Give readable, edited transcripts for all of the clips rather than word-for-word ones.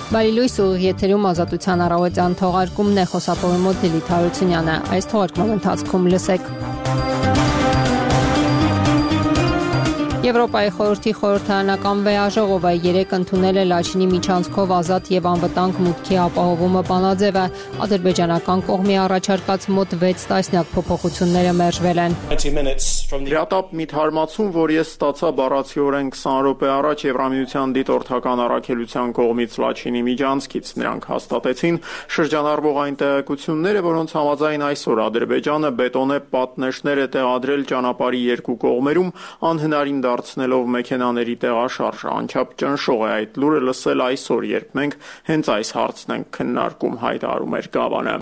Բարի լույս ուղիղ եթերում ազատության առավոտյան թողարկումն է, խոսափողի մոտ Լիլիթ Հարությունյանը։ Այս թողարկման ընթացքում լսեք. Եվրոպայի խորհրդի խորհրդարանական վեհաժողովը 3 ընդունել է Լաչինի միջանցքով ազատ եւ անվտանգ մուտքի ապահովումը բանաձևը։ Ադրբեջանական կողմի առաջարկած մոտ 6 տասնյակ փոփոխությունները մերժվել են։ Հրատապ մի թարմացում, որ ես ստացա բառացիորեն 20 րոպե առաջ Եվրամիության դիտորդական առաքելության կողմից Լաչինի միջանցքից, նրանք հաստատեցին շրջանառվող այն տեղեկությունները, որոնց համաձայն այսօր Ադրբեջանը բետոնե պատնեշներ է տեղադրել ճանապարհի երկու կողմերում, անհնարին դարձնելով մեքենաների տեղաշարժը։ Անչափ ճնշող է այդ լուրը լսել այսօր, երբ մենք հենց այս հարցն ենք քննարկում, հայտարարում էր Գավանը։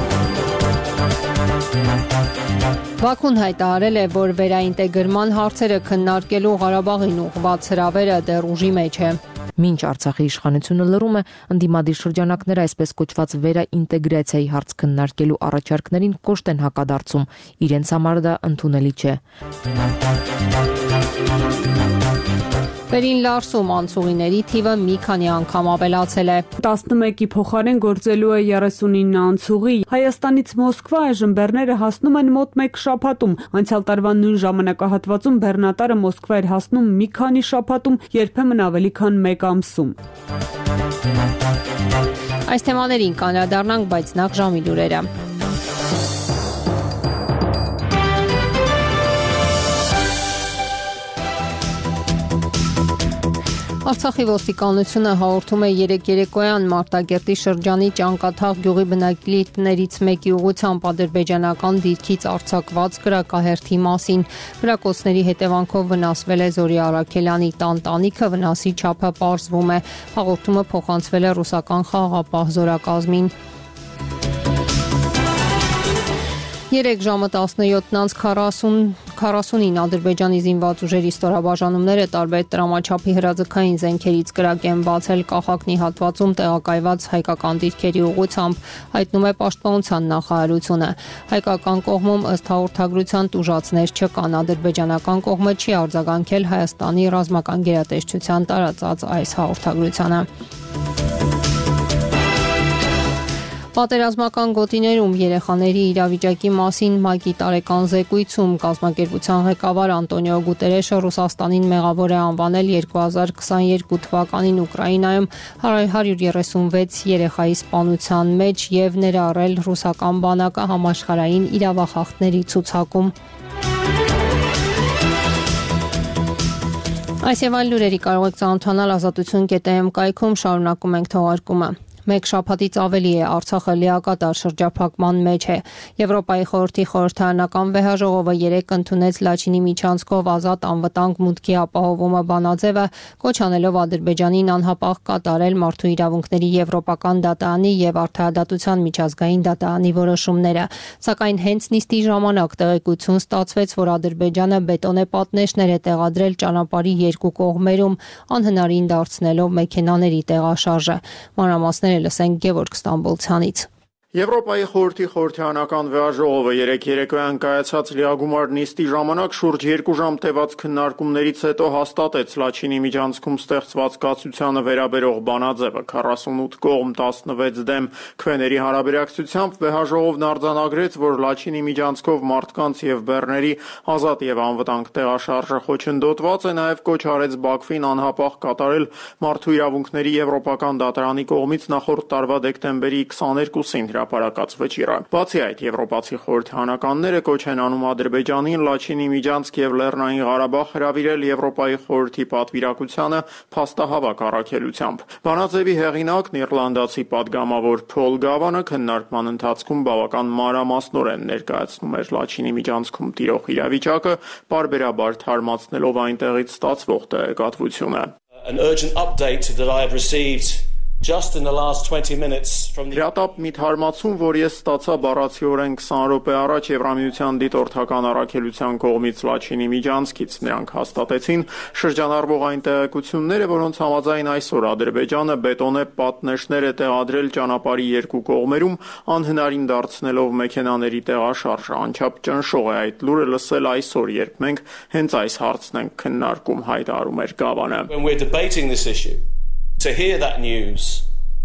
Բաքուն հայտարարել է, որ վերաինտեգրման հարցերը քննարկելու Ղարաբաղին ուղղված հրավերը դեռ ուժի մեջ է։ Մինչ Արցախի իշխանությունը լռում է, ընդդիմադիր շրջանակները այսպես կոչված վերաինտեգրացիայի հարց քննարկելու առաջարկներին կոշտ են հակադարձում, իրենց համար դա ընդունելի չէ։ Վերին Լարսում անցուղիների թիվը մի քանի անգամ ավելացել է։ 11-ի փոխարեն գործելու է 39 անցուղի։ Հայաստանից Մոսկվա այժմ բեռները հասնում են մոտ 1 շաբաթում։ Անցյալ տարվա նույն ժամանակահատվածում բեռնատարը Մոսկվա էր հասնում մի քանի շաբաթում, երբեմն ավելի քան 1 ամսում։ Այս թեմաներին կանդրադառնանք, բայց նախ ժամի լուրերը։ Արցախի ոստիկանությունը հաղորդում է 3 երեկոյան Մարտակերտի շրջանի Ճանկաթաղ գյուղի բնակիչներից մեկի ուղղությամբ ադրբեջանական դիրքից արձակված կրակահերթի մասին։ Կրակոցների հետևանքով վնասվել է Զորի Արաքելյանի տանտանիքը, վնասի չափը պարզվում է։ Հաղորդումը փոխանցվել է ռուսական խաղաղապահ զորակազմին։ 3 ժամը 17:49 Ադրբեջանի զինված ուժերի ստորաբաժանումները տարբեր տրամաչափի հրաձգային զենքերից կրակ են բացել Կախակնի հատվածում տեղակայված հայկական դիրքերի ուղղությամբ, հայտնում է Պաշտպանության նախարարությունը։ Հայկական կողմում ըստ հաղորդագրության տուժածներ չկան, ադրբեջանական կողմը չի արձագանքել Հայաստանի ռազմական գերատեսչության տարածած այս հաղորդագրությանը։ Պատերազմական գոտիներում երեխաների իրավիճակի մասին ՄԱԿ-ի տարեկան զեկույցում կազմակերպության ղեկավար Անտոնիո Գուտերեշը Ռուսաստանին մեղավոր է անվանել 2022 թվականին Ուկրաինայում 136 երեխայի սպանության մեջ եւ ներառել ռուսական բանակը համաշխարհային իրավախախտների ցուցակում։ Այս եւ այլ լուրերի կարող եք ծանոթանալ ազատություն.am կայքում, շարունակում ենք թողարկումը։ Մեկ շաբաթից ավելի է Արցախը լիակատար շրջափակման մեջ է։ Եվրոպայի խորհրդի խորհրդարանական վեհաժողովը 3 ընդունեց Լաչինի միջանցքով ազատ անվտանգ մուտքի ապահովումը բանաձևը, կոչ անելով Ադրբեջանին անհապաղ կատարել մարդու իրավունքների եվրոպական դատարանի եւ արդարադատության միջազգային դատարանի որոշումները։ Սակայն հենց նիստի ժամանակ տեղեկություն ստացվեց, որ Ադրբեջանը բետոնե պատնեշներ է տեղադրել ճանապարհի երկու կողմերում, անհնարին դարձնելով մեքենաների տեղաշարժը։ Մանրամասները լսենք Գևորգ Ստամբոլցյանից։ Եվրոպայի խորհրդի խորհրդարանական վեհաժողովը 3 երեկոյան կայացած լիագումար նիստի ժամանակ շուրջ 2 ժամ տևած քննարկումներից հետո հաստատեց Լաչինի միջանցքում ստեղծված կացությանը վերաբերող բանաձևը։ 48 կողմ 16 դեմ քվեների հարաբերակցությամբ վեհաժողովն արձանագրեց, որ Լաչինի միջանցքով մարդկանց եւ բեռների ազատ եւ անվտանգ տեղաշարժը խոչընդոտված է, նաեւ կոչ արեց Բաքվին անհապաղ կատարել մարդու իրավունքների եվրոպական դատարանի կողմից նախորդ տարվա դեկտեմբերի 22-ին հրապարակած վճիռը։ Բացի այդ, եվրոպացի խորհրդարանականները կոչ են անում Ադրբեջանին Լաչինի միջանցք եւ Լեռնային Ղարաբաղ հրավիրել Եվրոպայի խորհրդի պատվիրակությանը փաստահավաք առաքելությամբ։ Բանաձևի հեղինակն իռլանդացի падգամավոր Փոլ Գավանը քննարկման ընթացքում բավական մանրամասնորեն ներկայացնում էր Լաչինի միջանցքում տիրող իրավիճակը, պարբերաբար թարմացնելով այնտեղից ստացվող տեղեկատվությունը։ An urgent update that I have received just in the last 20 minutes from the Հրատապ մի թարմացում, որ ես ստացա բառացիորեն 20 րոպե առաջ Եվրամիության դիտորդական առաքելության կողմից Լաչինի միջանցքից, նրանք հաստատեցին շրջանառվող այն տեղեկությունները, որոնց համաձայն այսօր Ադրբեջանը բետոնե պատնեշներ է տեղադրել ճանապարհի երկու կողմերում, անհնարին դարձնելով մեքենաների տեղաշարժը։ Անչափ ճնշող է այդ լուրը լսել այսօր, երբ մենք հենց այս հարցն ենք քննարկում, հայտարարում էր Գավանը։ when we're debating this issue, to hear that news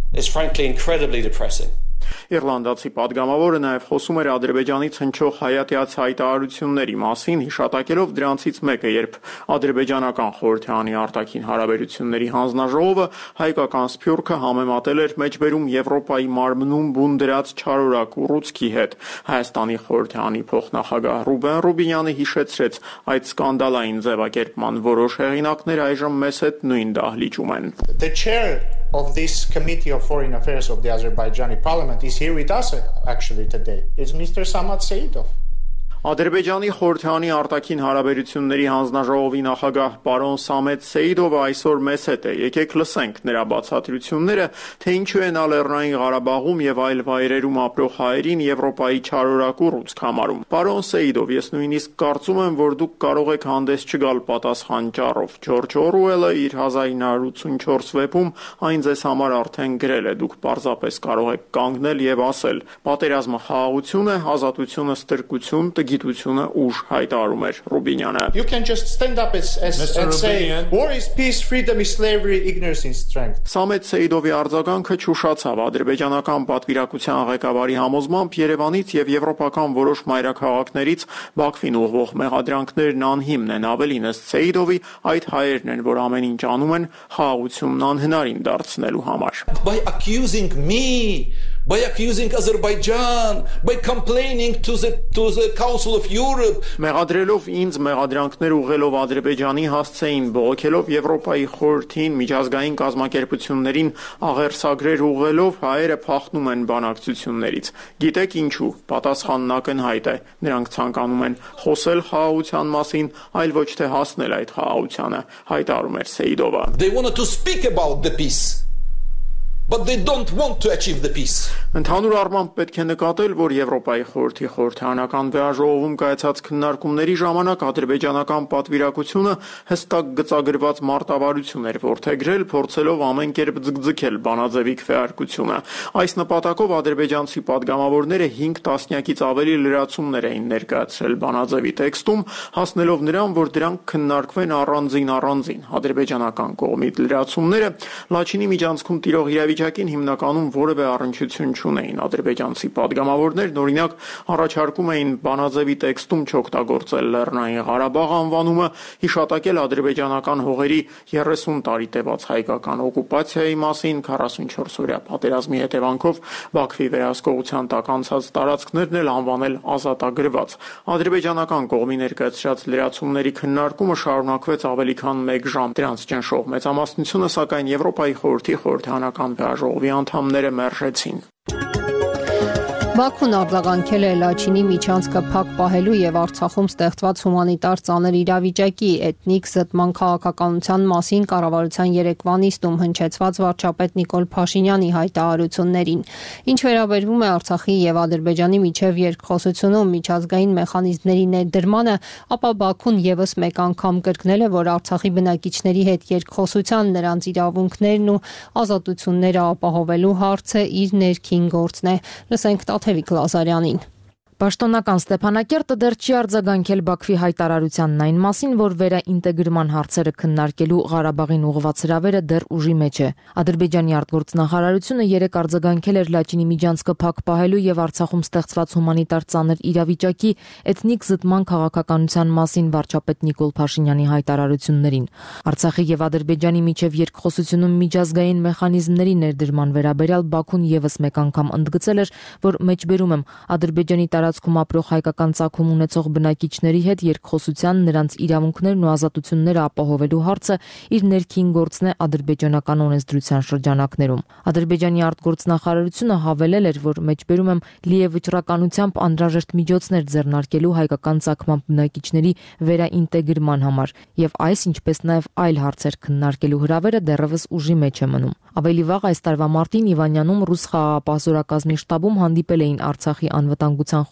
is frankly incredibly depressing. Իռլանդացի падգամավորը նաև խոսում էր Ադրբեջանից հնչող հայատյաց հայտարարությունների մասին, հիշատակելով դրանցից մեկը, երբ ադրբեջանական խորհրդարանի արտաքին հարաբերությունների հանձնաժողովը հայկական սփյուռքը համեմատել էր մեջբերում Եվրոպայի մարմնում բուն դրած չարորակ ուռուցքի հետ։ Հայաստանի խորհրդարանի փոխնախագահ Ռուբեն Ռուբինյանը հիշեցրեց այդ սկանդալային ձևակերպման որոշ հեղինակներ այժմ մեզ հետ նույն դահլիճում են։ The chair of this Committee of Foreign Affairs of the Azerbaijani Parliament is here with us actually today. It's Mr. Samad Seidov. Ադրբեջանի խորհրդարանի արտաքին հարաբերությունների հանձնաժողովի նախագահ պարոն Սամեդ Սեիդովը այսօր մեզ հետ է։ Եկեք լսենք նրա բացատրությունները, թե ինչու են Լեռնային Ղարաբաղում եւ այլ վայրերում ապրող հայերին Եվրոպայի չարորակ ուռուցք համարում։ Պարոն Սեիդով, ես նույնիսկ կարծում եմ, որ դուք կարող եք հանդես չգալ պատասխան ճառով։ Ջորջ Օրուելը իր 1984 վեպում այն ձեզ համար արդեն գրել է։ Դուք պարզապես կարող եք կանգնել եւ ասել. պատերազմը խաղաղություն է, ազատությունը ստրկություն, գիտությունը ուժ հայտարարում էր Ռուբինյանը։ You can just stand up and say war is peace, freedom is slavery, ignorance is strength. Սամեդ Սեիդովի արձագանքը չուշացավ ադրբեջանական պատվիրակության ղեկավարի համոզմամբ Երևանից եւ եվրոպական որոշ մայրաքաղաքներից Բաքվին ուղղող մեղադրանքներն անհիմն են, ավելին ըստ Սեիդովի այդ հայերն են, որ ամեն ինչ անում են խաղաղությունն անհնարին դարձնելու համար։ By accusing me, by accusing Azerbaijan, by complaining to the Council of Europe. Մեղադրելով ինձ մեղադրանքներ ուղղելով Ադրբեջանի հասցեին, բողոքելով Եվրոպայի խորհրդին, միջազգային կազմակերպություններին աղերսագրեր ուղղելով հայերը փախնում են բանակցություններից։ Գիտեք ինչու։ Պատասխանն ակնհայտ է։ Նրանք ցանկանում են խոսել խաղաղության մասին, այլ ոչ թե հասնել այդ խաղաղությանը, հայտարարում էր Սեիդովը։ They wanted to speak about the peace. But they don't want to achieve the peace. Ընդհանուր առմամբ պետք է նկատել, որ Եվրոպայի խորհրդի խորհրդարանական վեաժողովում կայացած քննարկումների ժամանակ ադրբեջանական պատվիրակությունը հստակ գծագրված մարտավարություն էր որդեգրել, փորձելով ամեն կերպ ձգձգել Բանաձևի քվեարկությունը։ Այս նպատակով ադրբեջանցի падգամավորները 5 տասնյակից ավելի լրացումներ էին ներկայացրել Բանաձևի տեքստում, հասնելով նրան, որ դրանք քննարկվեն առանձին։ Ադրբեջանական կողմի լրացումները Լաչինի միջանցքում տիրող իրավիճակին հիմնականում որևէ առնչություն չունեին։ Ադրբեջանցի падգամավորներն օրինակ առաջարկում էին Բանաձևի տեքստում չօգտագործել Լեռնային Ղարաբաղ անվանումը, հիշատակել ադրբեջանական հողերի 30 տարի տևած հայկական օկուպացիայի մասին, 44-օրյա պատերազմի հետևանքով Բաքվի վերահսկողության տակ անցած տարածքներն էլ անվանել ազատագրված։ Ադրբեջանական կողմի ներկայացրած լրացումների քննարկումը շարունակվեց ավելի քան 1 ժամ։ Դրանց ճնշող մեծամասնությունը սակայն Եվրոպայի խորհրդի խորհրդարանական վեաժողովի անդամները մերժեցին։ Բաքուն արձագանքել է Լաչինի միջանցքը փակ պահելու եւ Արցախում ստեղծված հումանիտար ծանր իրավիճակի էթնիկ զտման քաղաքականության մասին կառավարության երեկվա նիստում հնչեցված վարչապետ Նիկոլ Փաշինյանի հայտարարություններին։ Ինչ վերաբերվում է Արցախի եւ Ադրբեջանի միջև երկխոսությունում միջազգային մեխանիզմների ներդրմանը, ապա Բաքուն եւս մեկ անգամ կրկնել է, որ Արցախի բնակիչների հետ երկխոսության, նրանց իրավունքներն ու ազատությունները ապահովելու հարցը իր ներքին գործն է։ Լսենք Թևիկ Լազարյանին։ Պաշտոնական Ստեփանակերտը դեռ չի արձագանքել Բաքվի հայտարարությանն այն մասին, որ վերաինտեգրման հարցերը քննարկելու Ղարաբաղին ուղղված հրավերը դեռ ուժի մեջ է։ Ադրբեջանի արտգործնախարարությունը երեկ արձագանքել էր Լաչինի միջանցքը փակ պահելու եւ Արցախում ստեղծված հումանիտար ծանր իրավիճակի էթնիկ զտման քաղաքականության մասին վարչապետ Նիկոլ Փաշինյանի հայտարարություններին։ Արցախի եւ Ադրբեջանի միջև երկխոսությունում միջազգային մեխանիզմների ներդրման վերաբերյալ Բաքուն եւս մեկ անգամ ընդգծել էր, որ մեջբերում եմ Ադրբեջանի տարածքում ապրող հայկական ծագում ունեցող բնակիչների հետ երկխոսության, նրանց իրավունքներն ու ազատությունները ապահովելու հարցը իր ներքին գործն է ադրբեջանական օրենսդրության շրջանակներում։ Ադրբեջանի արտգործնախարարությունը հավելել էր, որ մեջբերում եմ լի է վճռականությամբ անհրաժեշտ միջոցներ ձեռնարկելու հայկական ծագման բնակիչների վերաինտեգրման համար եւ այս ինչպես նաեւ այլ հարցեր քննարկելու հրավերը դեռևս ուժի մեջ է մնում։ Ավելի վաղ այս տարվա մարտին Իվանյանում ռուս խաղաղապահ զորակազմի շտաբում հանդիպել էին Արցախի անվտանգության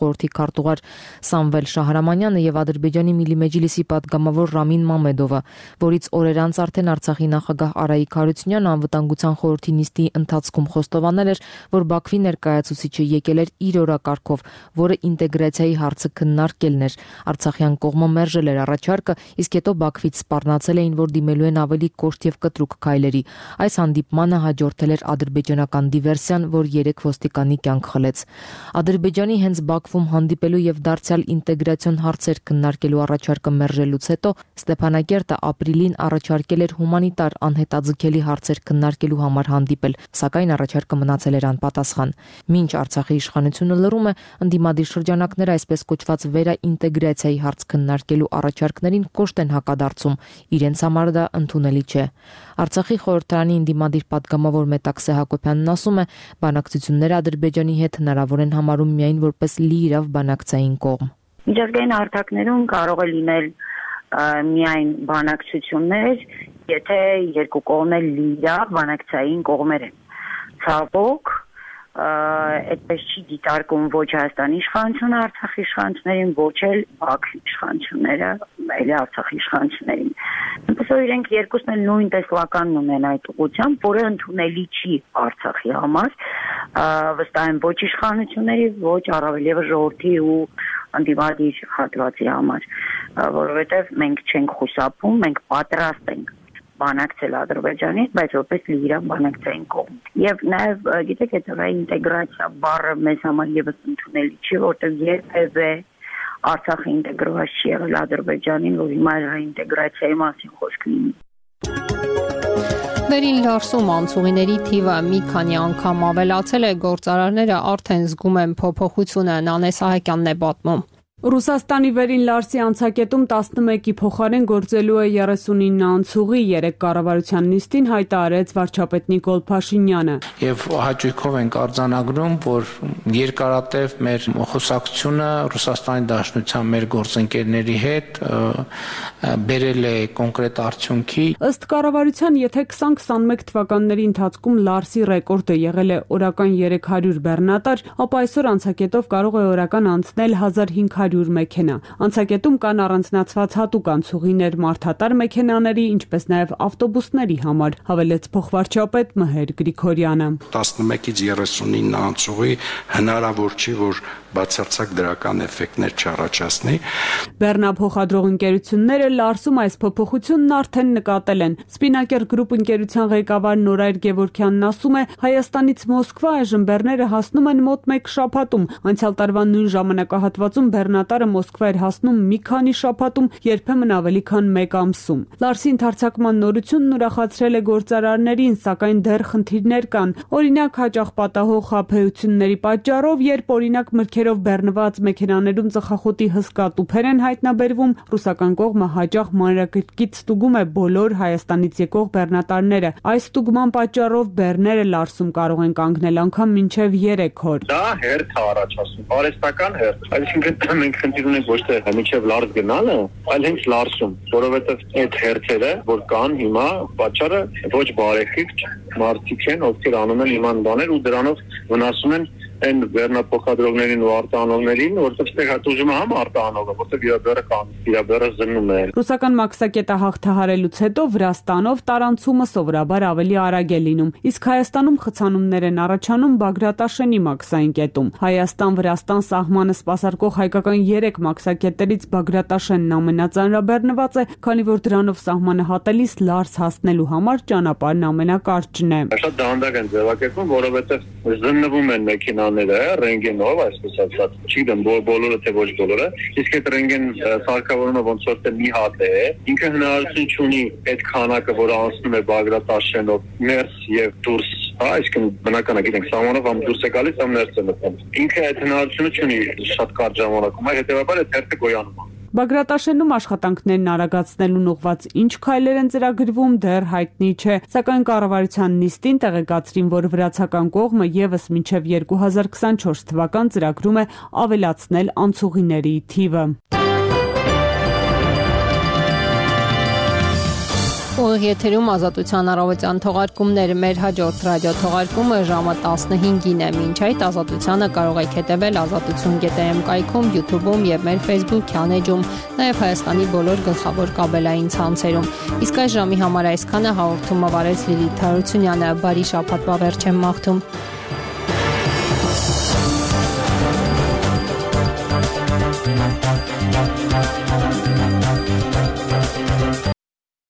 խորհրդի քարտուղար Սամվել Շահրամանյանը եւ Ադրբեջանի Միլի Մեջլիսի պատգամավոր Ռամին Մամեդովը, որից օրեր անց արդեն Արցախի նախագահ Արայիկ Հարությունյանը անվտանգության խորհրդի նիստի ընթացքում խոստովանել էր, որ Բաքվի ներկայացուցիչը եկել էր իր օրակարգով, որը ինտեգրացիայի հարցը քննարկելն էր։ Արցախյան կողմը մերժել էր առաջարկը, իսկ հետո Բաքվից սպառնացել էին, որ դիմելու են ավելի կոշտ եւ կտրուկ քայլերի։ Այս հանդիպմանը հաջորդել էր ադրբեջանական դիվերսիան, որ 3 ոստիկանի կյանք խլեց։ Ադրբեջանի հենց Բաքվում հանդիպելու եւ դարձյալ ինտեգրացիոն հարցեր քննարկելու առաջարկը մերժելուց հետո Ստեփանակերտը ապրիլին առաջարկել էր հումանիտար անհետաձգելի հարցեր քննարկելու համար հանդիպել, սակայն առաջարկը մնացել էր անպատասխան։ Մինչ Արցախի իշխանությունը լռում է, ընդդիմադիր շրջանակները այսպես կոչված վերաինտեգրացիայի հարց քննարկելու առաջարկներին կոշտ են հակադարձում, իրենց համար դա ընդունելի չէ։ Արցախի խորհրդարանի ընդդիմադիր պատգամավոր Մետաքսե Հակոբյանն ասում է, բանակցությունները Ադրբեջանի հետ հնարավոր են համարում միայն որպես լիիրավ բանակցային կողմ։ Միջազգային հարթակներում կարող է լինել միայն բանակցություններ, եթե երկու կողմեր լիիրավ բանակցային կողմեր են։ Ցավոք, այդպես չի դիտարկում ոչ Հայաստանի իշխանությունը Արցախի իշխանություններին, ոչ էլ Բաքվի իշխանությունները, այլ Արցախի իշխանություններին։ Այնպես որ իրենք երկուսն էլ նույն տեսլականն ունեն այդ ուղղությամբ, որը ընդունելի չի Արցախի համար, վստահ եմ ոչ իշխանությունների, ոչ առավել ևս ժողովրդի ու ընդդիմադիր հատվածի համար, որովհետև մենք չենք խուսափում, մենք պատրաստ ենք բանակցել Ադրբեջանից, բայց որպես լիիրավ բանակցային կողմ։ Եվ նաև գիտեք, այդ ռեինտեգրացիա բառը մեզ համար եւս ընդունելի չի, որտեղ երբևէ Արցախը ինտեգրված չի եղել Ադրբեջանին, որ հիմա ռեինտեգրացիայի մասին խոսք լինի։ Վերին լարսում անցուղիների թիվը մի քանի անգամ ավելացել է, գործարարները արդեն զգում են փոփոխությունը, Նանե Սահակյանն է պատմում։ Ռուսաստանի Վերին Լարսի անցակետում 11-ի փոխարեն գործելու է 39 անցուղի, 3 կառավարության նիստին հայտարարեց վարչապետ Նիկոլ Փաշինյանը։ Եվ հաճույքով ենք արձանագրում, որ երկարատև մեր խոսակցությունը Ռուսաստանի Դաշնության մեր գործընկերների հետ բերել է կոնկրետ արդյունքի։ Ըստ կառավարության, եթե 2021 թվականների ընթացքում Լարսի ռեկորդը եղել է օրական 300 բեռնատար, ապա այսօր անցակետով կարող է օրական անցնել 1500 մեքենա։ Անցակետում կան առանձնացված հատուկ անցուղիներ մարդատար մեքենաների, ինչպես նաև ավտոբուսների համար, հավելեց փոխվարչապետ Մհեր Գրիգորյանը։ 11-ից 39 անցուղի հնարավոր չի, որ բացարձակ դրական էֆեկտներ չառաջացնի։ Բեռնափոխադրող ընկերությունները Լարսում այս փոփոխությունն արդեն նկատել են։ Spinnaker Group ընկերության ղեկավար Նորայր Գևորգյանն ասում է, Հայաստանից Մոսկվա այժմ բեռները հասնում են մոտ 1 շաբաթում։ Անցյալ տարվա նույն ժամանակահատվածում բեռնատարը Մոսկվա էր հասնում մի քանի շաբաթում, երբեմն ավելի քան 1 ամսում։ Լարսի ընդարձակման նորությունն ուրախացրել է գործարարներին, սակայն դեռ խնդիրներ կան։ Օրինակ, հաճախ պատահող խաբեությունների պատճառով, երբ օրինակ մրգերով բեռնված մեքենաներում ծխախոտի հսկա տուփեր են հայտնաբերվում, ռուսական կողմը հաճախ մանրակրկիտ ստուգում է բոլոր Հայաստանից եկող բեռնատարները։ Այս ստուգման պատճառով բեռները Լարսում կարող են կանգնել անգամ մինչև 3 օր։ Դա հերթ է առաջացնում, արհեստական հերթ։ Այսինքն մենք խնդիր ունենք ոչ թե մինչև Լարս գնալը, այլ հենց Լարսում, որովհետև այդ հերթերը, որ կան հիմա, պատճառը ոչ բարեխիղճ մարդիկ են, ովքեր անում են իման բաներ ու դրանով վնասում են այն բեռնափոխադրողներին ու արտահանողներին, որտեղ ստեղ հատուժում է համ արտահանողը, որտեղ իր բեռը կան, իր բեռը զննում է։ Ռուսական մաքսակետը հաղթահարելուց հետո Վրաստանով տարանցումը սովորաբար ավելի արագ է լինում, իսկ Հայաստանում խցանումներ են առաջանում Բագրատաշենի մաքսային կետում։ Հայաստան-Վրաստան սահմանը սպասարկող հայկական 3 մաքսակետերից Բագրատաշենն ամենածանրաբեռնված է, քանի որ դրանով սահմանը հատելիս Լարս հասնելու համար ճանապարհն ամենակարճն է։ Շատ դանդաղ են ձևակերպում, որովհետև զննվում են մեքենաները ռենտգենով, այսպես ասած, չգիտեմ բոլորը թե ոչ բոլորը, իսկ այդ ռենտգեն սարքավորումը ոնց որ թե մի հատ է, ինքը հնարավորություն չունի այդ քանակը, որը անցնում է Բագրատաշենով ներս եւ դուրս, այսինքն բնական է, գիտենք, սահմանով ամ դուրս է գալիս, ամ ներս է մտնում։ Ինքը այդ հնարավորությունը չունի շատ կարճ ժամանակում, հետեւաբար այդ հերթը գոյանում է։ Բագրատաշենում աշխատանքներն արագացնելուն ուղղված ինչ քայլեր են ծրագրվում, դեռ հայտնի չէ, սակայն կառավարության նիստին տեղեկացրին, որ վրացական կողմը եւս մինչև 2024 թվական ծրագրում է ավելացնել անցուղիների թիվը։ ուղիղ եթերում Ազատության առավոտյան թողարկումները մեր հաջորդ ռադիո թողարկումը ժամը 15-ին է։ Մինչ այդ Ազատությանը կարող եք հետևել azatutun.am կայքում, YouTube-ում եւ մեր Facebook-յան էջում, նաեւ Հայաստանի բոլոր գլխավոր կաբելային ցանցերում։ Իսկ այս ժամի համար այսքանը հաղորդումը վարեց Լիլիթ Հարությունյանը։ Բարի շաբաթ, բավերջ եմ մաղթում։